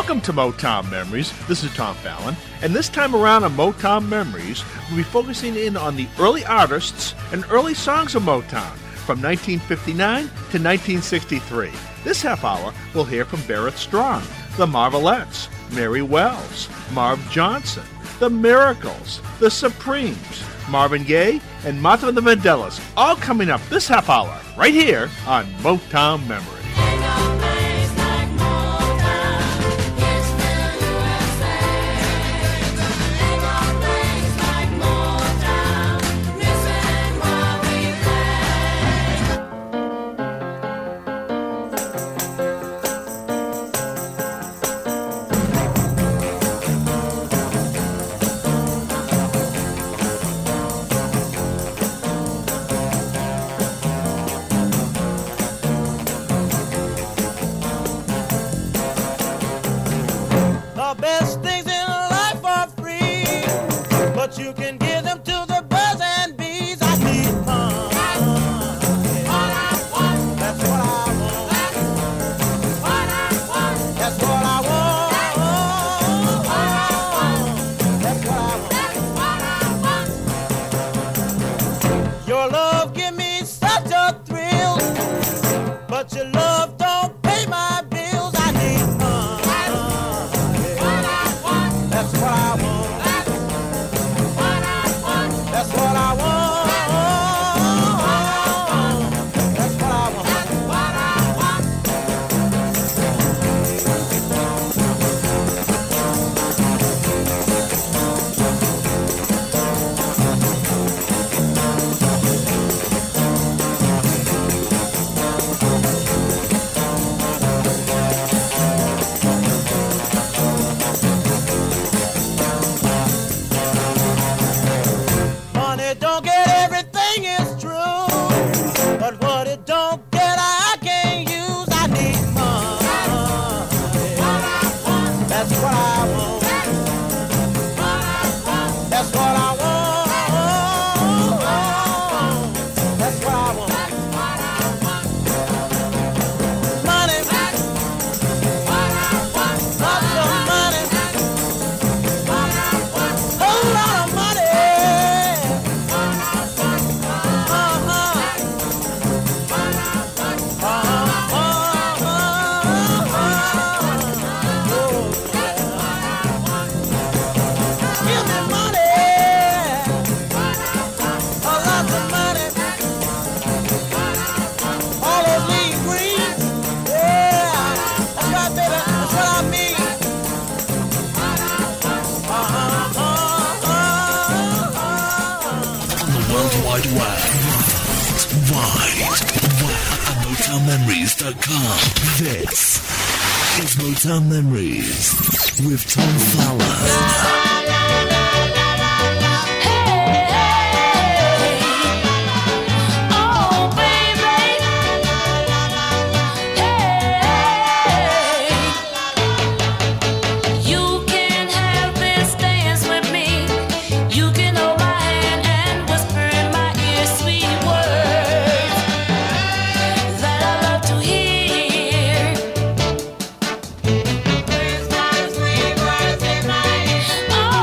Welcome to Motown Memories. This is Tom Fallon, and this time around on Motown Memories, we'll be focusing in on the early artists and early songs of Motown from 1959 to 1963. This half hour, we'll hear from Barrett Strong, the Marvelettes, Mary Wells, Marv Johnson, the Miracles, the Supremes, Marvin Gaye, and Martha and the Vandellas, all coming up this half hour, right here on Motown Memories. This is Motown Memories with Tom Fallon. Oh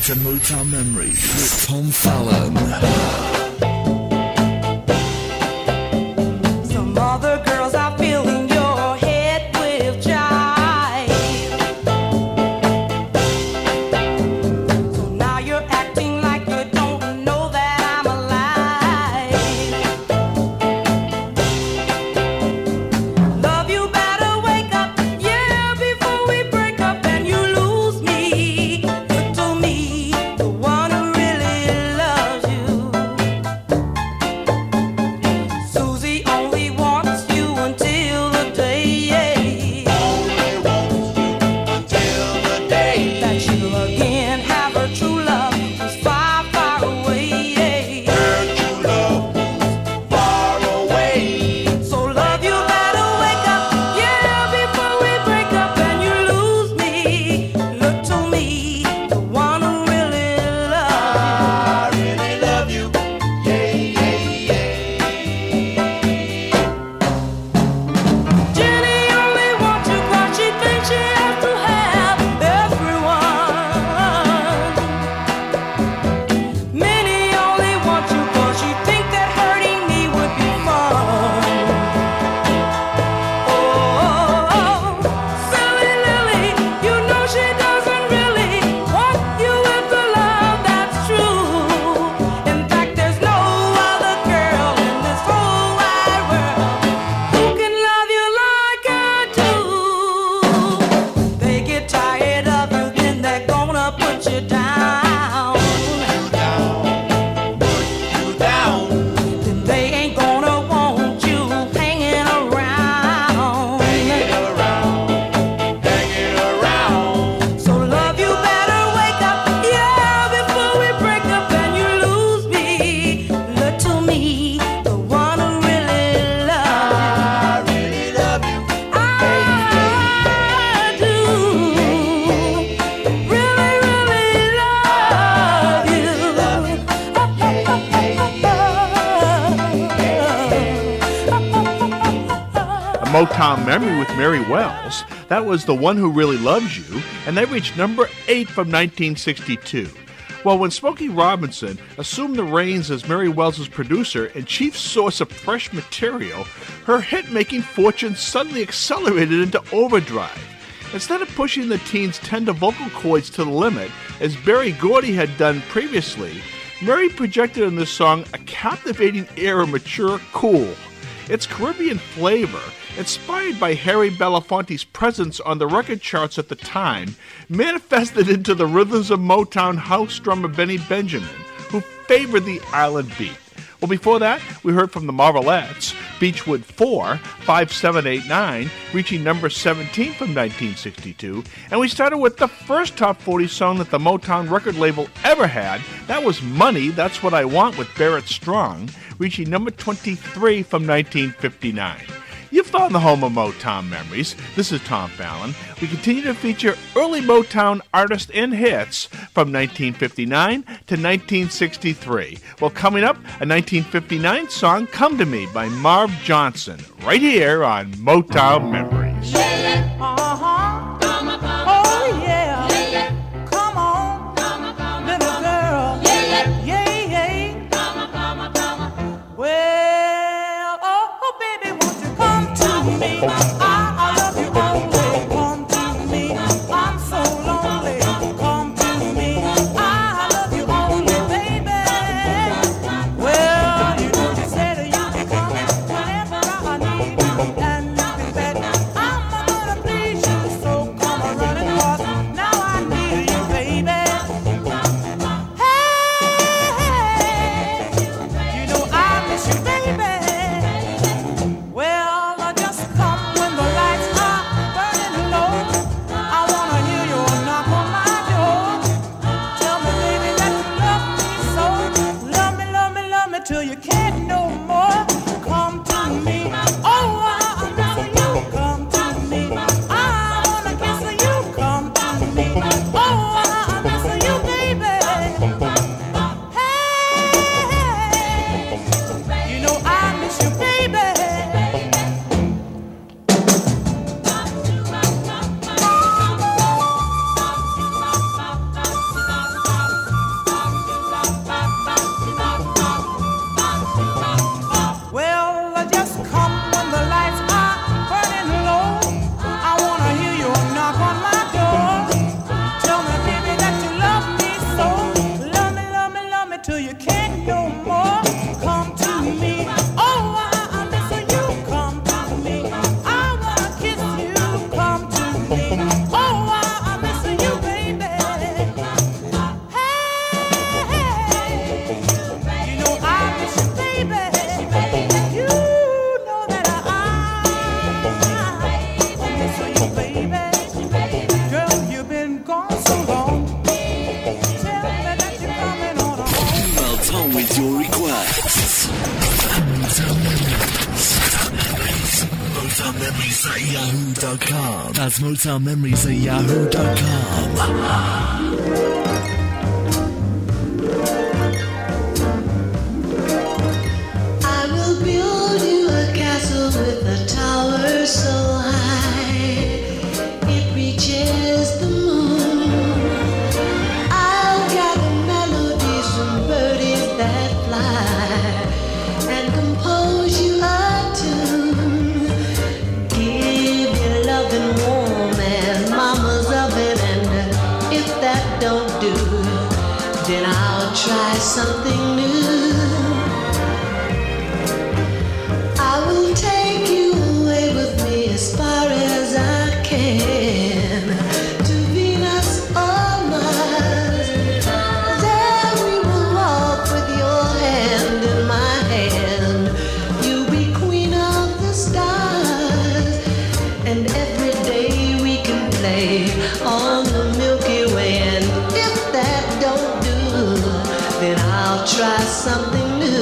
to Motown Memories with Tom Fallon. Some other girls are filling your head with jive. So now you're acting like you don't know that I'm alive. Love, you better wake up, yeah, before we break up and you lose me. Look to me, the one who really loves you. Susie only wants you until the day, that she'll again have her true love who's far, far away. So love, you better wake up, yeah, before we break up and you lose me. Look to me, the one who really loves you. Jenny only wants you 'cause she thinks she has to have everyone. Minnie only wants you 'cause she thinks that hurting me would be fun. Oh, silly Lily, you know she doesn't really want you with the love that's true. In fact, there's no other girl in this whole wide world who can love you like I do. They get tired of you, then they're gonna put you down. Then they ain't gonna want you hanging around. So love, you better wake up, yeah, before we break up and you lose me. Look to me, the one who really loves you. I do really, really love you. A Motown memory with Mary Wells. That was The One Who Really Loves You, and they reached number 8 from 1962. Well, when Smokey Robinson assumed the reins as Mary Wells' producer and chief source of fresh material, her hit-making fortune suddenly accelerated into overdrive. Instead of pushing the teens' tender vocal cords to the limit, as Berry Gordy had done previously, Mary projected in this song a captivating air of mature cool. Its Caribbean flavor, inspired by Harry Belafonte's presence on the record charts at the time, manifested into the rhythms of Motown house drummer Benny Benjamin, who favored the island beat. Well, before that, we heard from the Marvelettes, Beechwood 4, 5789, reaching number 17 from 1962, and we started with the first top 40 song that the Motown record label ever had. That was Money, That's What I Want with Barrett Strong, reaching number 23 from 1959. You've found the home of Motown memories. This is Tom Fallon. We continue to feature early Motown artists and hits from 1959 to 1963. Well, coming up, a 1959 song, Come to Me by Marv Johnson, right here on Motown Memories. Oh yeah. Come on, little girl. Well, oh baby, won't you come to me? I love you always. Come to me. I'm so lonely. Come to me. I love you only, baby. Well, you said you can come whenever I need you, and you can bet I'm at yahoo.com. That's Motown Memories at yahoo.com. With a tower so high it reaches the moon. I'll gather melodies from birdies that fly and compose you a tune. Give you loving warm and mama's oven, and if that don't do, then I'll try something new. As far as I can to Venus or Mars. There we will walk with your hand in my hand. You'll be queen of the stars, and every day we can play on the Milky Way. And if that don't do, then I'll try something new.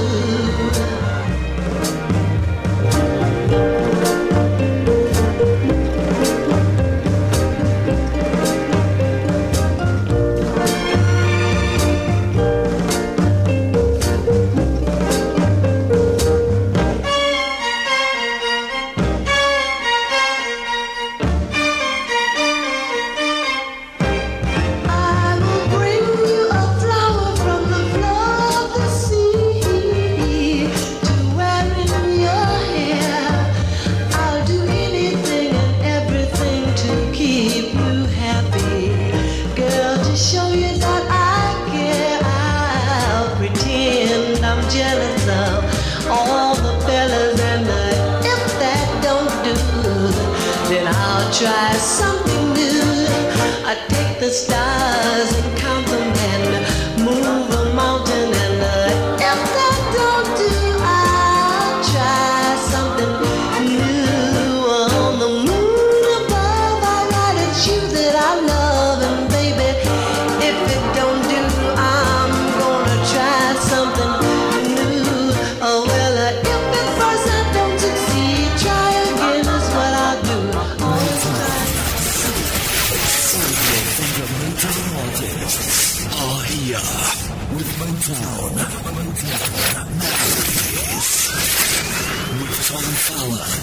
Try something new. I take the stars and count them and move a mountain, and if that don't do, I'll try something new. On the moon above, I write it's you that I love, and baby, if it don't do, I'm gonna try something new. Oh well, if at first I don't succeed, try again is what I'll do. Are here with Motown Memories with Tom Fallon.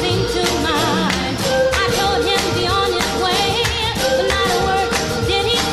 Did he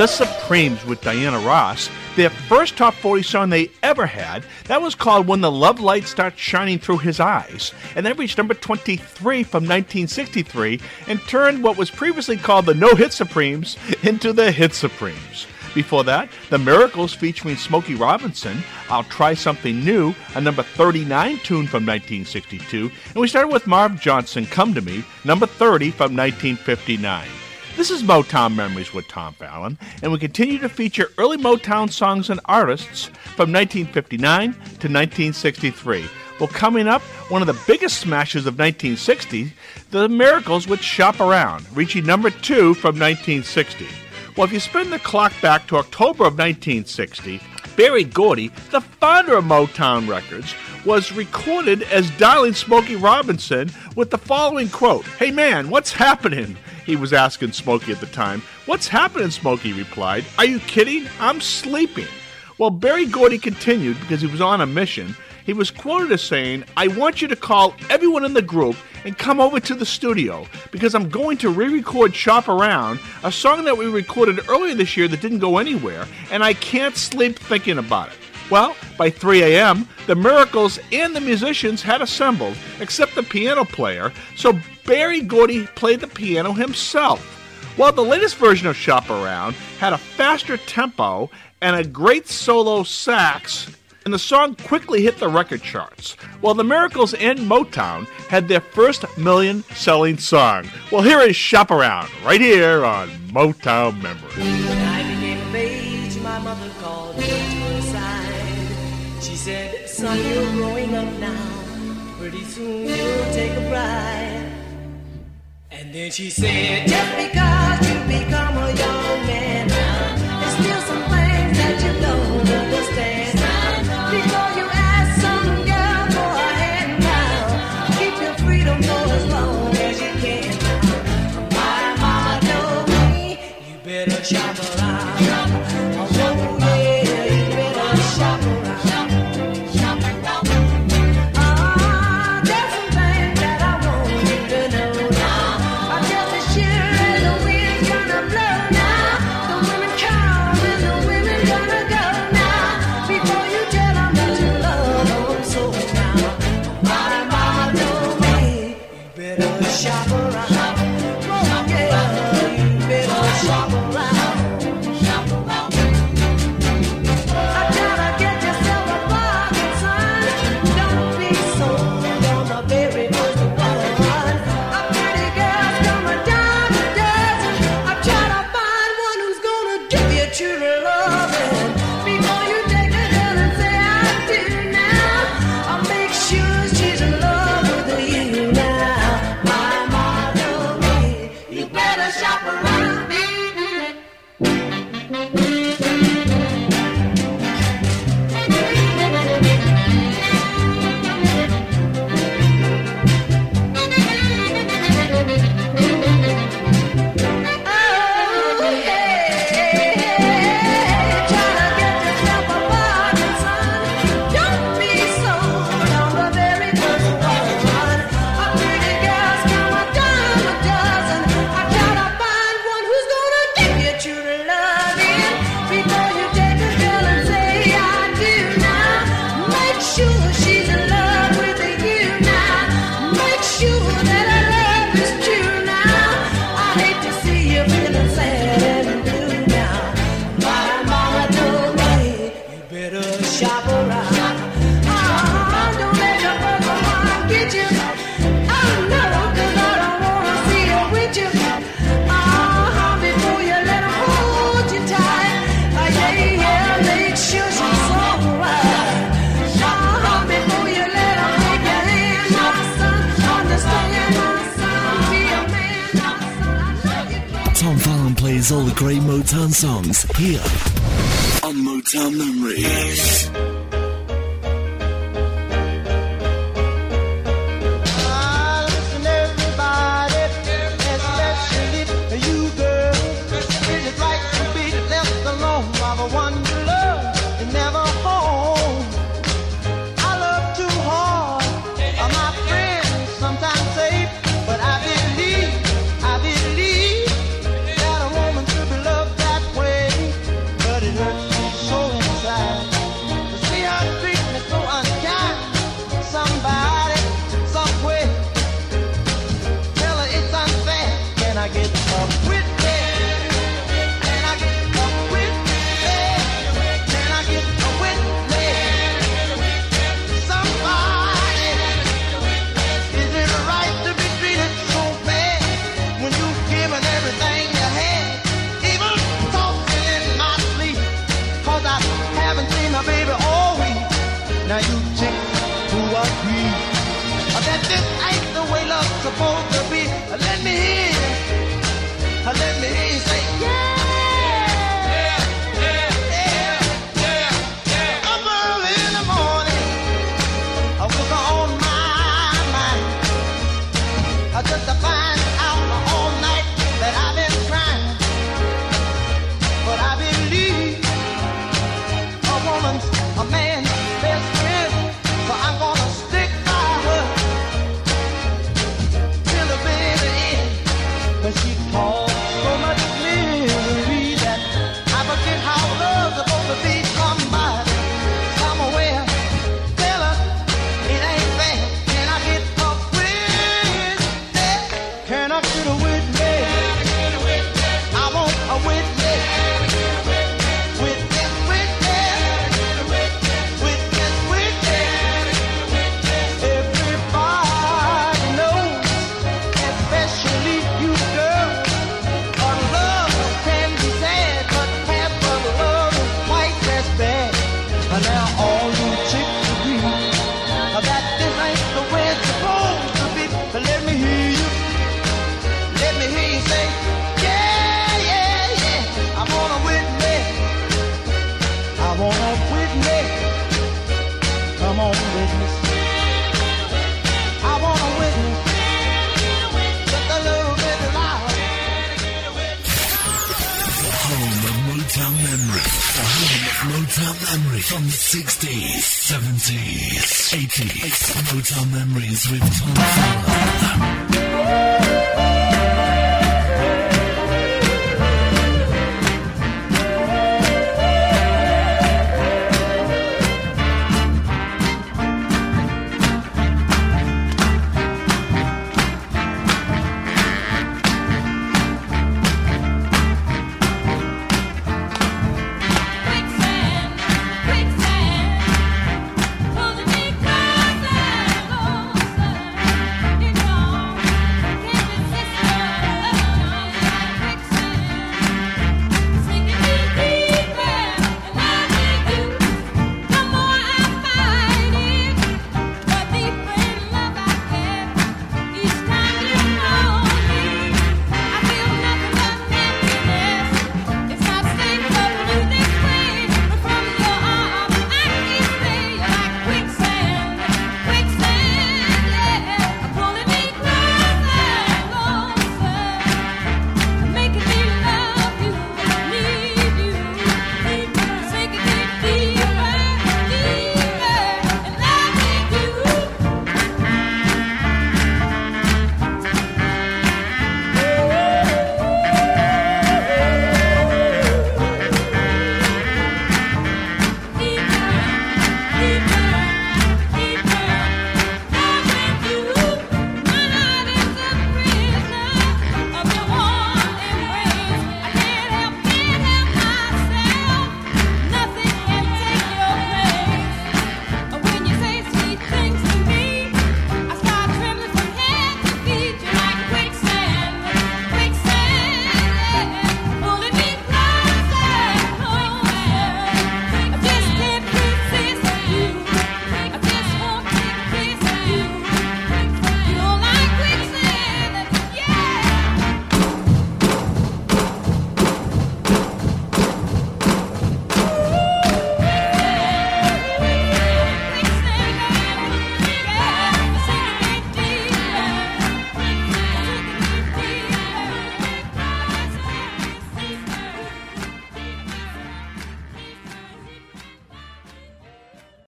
The Supremes with Diana Ross, their first top 40 song they ever had, that was called When the Love Light Starts Shining Through His Eyes, and that reached number 23 from 1963 and turned what was previously called the No-Hit Supremes into the Hit Supremes. Before that, The Miracles featuring Smokey Robinson, I'll Try Something New, a number 39 tune from 1962, and we started with Marv Johnson, Come to Me, number 30 from 1959. This is Motown Memories with Tom Fallon, and we continue to feature early Motown songs and artists from 1959 to 1963. Well, coming up, one of the biggest smashes of 1960, The Miracles with Shop Around, reaching number 2 from 1960. Well, if you spin the clock back to October of 1960, Berry Gordy, the founder of Motown Records, was recorded as Darling Smokey Robinson with the following quote, "Hey man, what's happening?" He was asking Smokey at the time. "What's happening?" Smokey replied. "Are you kidding? I'm sleeping." Well, Berry Gordy continued because he was on a mission. He was quoted as saying, "I want you to call everyone in the group and come over to the studio because I'm going to re-record Shop Around, a song that we recorded earlier this year that didn't go anywhere, and I can't sleep thinking about it." Well, by 3 a.m., the Miracles and the musicians had assembled, except the piano player, so Berry Gordy played the piano himself. Well, the latest version of Shop Around had a faster tempo and a great solo sax, and the song quickly hit the record charts. Well, the Miracles and Motown had their first million-selling song. Well, here is Shop Around, right here on Motown Memories. When I became of age, my mother called me to her side. She said, "Son, you're growing up now. Pretty soon you'll take a bride." And then she said, "Just because you become a young man now, there's still some things that you don't understand. Before you ask some girl for a hand now, keep your freedom for as long as you can now. My mama told me, you better shop around. Oh yeah, you better shop around. There's some things that I want you to know now. I'm just as sure as the wind's gonna blow now. The women come and the women gonna go now. Before you tell them that you love them so now. My mama told me, you better shop around. Oh yeah, you better shop around. I gotta get yourself a bargain, son. Don't be sold on the very first one. A pretty girl's come a dime a dozen. I'm trying to find one who's gonna give you true loving. Before you take a girl and say I do now, I'll make sure she's in love with you now. My mama told me, you better shop around. Shop around. Don't let your brother mind get you. Oh no, 'cause I don't wanna see you with you. Before you let him hold you tight. Yeah, make sure she's alright. Before you let him take your hand, my son. Understand, my son. Be a man, my son. I know you can. Tom Fallon plays all the great Motown songs here on Motown Memories. Listen, everybody, especially you girls, is it right to be left alone while the one you love is never home? I love too hard, my friends sometimes say, but I believe that a woman should be loved that way. Now you chick who agree that this ain't the way love's supposed to be. Let me hear you. Let me hear you say, yeah. Up early in the morning, I was on my mind. I just to find out all night that I've been trying. But I believe a woman's a man's best friend. So I'm gonna stick by her till the very end. 'Cause she caused so much misery that I forget how love's supposed to be. Somebody, somewhere, tell her it ain't fair. Can I get a witness? Can I get a witness? I want a witness. Witness, witness. Witness, witness. Everybody knows, especially you girls, a love can be sad, but half of love is twice as bad. And now all you chicks agree that this ain't the way it's supposed to be. But let me hear you. Let me hear you say, yeah, yeah, yeah. I want a witness. I want a witness. Come on, witness. I want a witness. Just a little bit loud. The home of Motown memory. The home of Motown memory from the 60s, 70s, 80s. Motown memories with Tom Fowler.